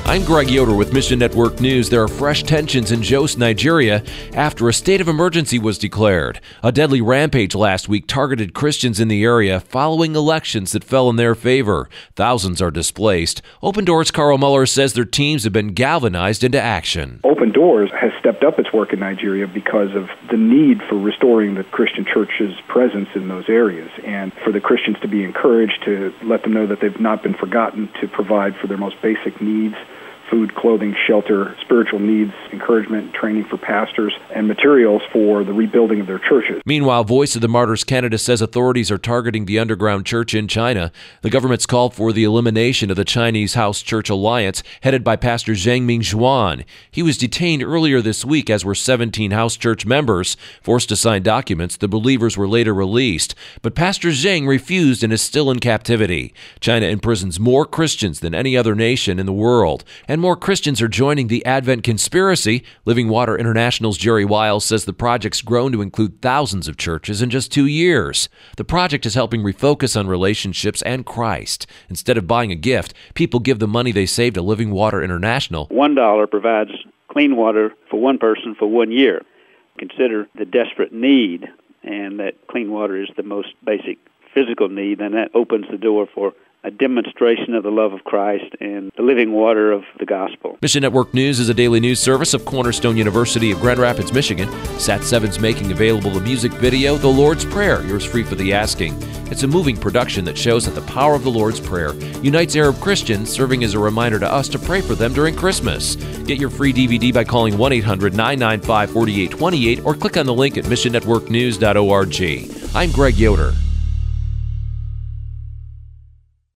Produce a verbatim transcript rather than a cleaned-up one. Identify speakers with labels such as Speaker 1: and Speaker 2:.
Speaker 1: I'm Greg Yoder with Mission Network News. There are fresh tensions in Jos, Nigeria, after a state of emergency was declared. A deadly rampage last week targeted Christians in the area following elections that fell in their favor. Thousands are displaced. Open Doors' Carl Muller says their teams have been galvanized into action.
Speaker 2: Open Doors has stepped up its work in Nigeria because of the need for restoring the Christian church's presence in those areas, and for the Christians to be encouraged to let them know that they've not been forgotten, to provide for their most basic needs: food, clothing, shelter, spiritual needs, encouragement, training for pastors, and materials for the rebuilding of their churches.
Speaker 1: Meanwhile, Voice of the Martyrs Canada says authorities are targeting the underground church in China. The government's called for the elimination of the Chinese House Church Alliance, headed by Pastor Zhang Mingxuan. He was detained earlier this week, as were seventeen House Church members. Forced to sign documents, the believers were later released. But Pastor Zhang refused and is still in captivity. China imprisons more Christians than any other nation in the world. And more Christians are joining the Advent conspiracy. Living Water International's Jerry Wiles says the project's grown to include thousands of churches in just two years. The project is helping refocus on relationships and Christ. Instead of buying a gift, people give the money they save to Living Water International.
Speaker 3: One dollar provides clean water for one person for one year. Consider the desperate need, and that clean water is the most basic physical need, and that opens the door for a demonstration of the love of Christ and the living water of the gospel.
Speaker 1: Mission Network News is a daily news service of Cornerstone University of Grand Rapids, Michigan. Sat seven's making available the music video, The Lord's Prayer, yours free for the asking. It's a moving production that shows that the power of the Lord's Prayer unites Arab Christians, serving as a reminder to us to pray for them during Christmas. Get your free D V D by calling one eight hundred nine nine five four eight two eight or click on the link at mission network news dot org. I'm Greg Yoder.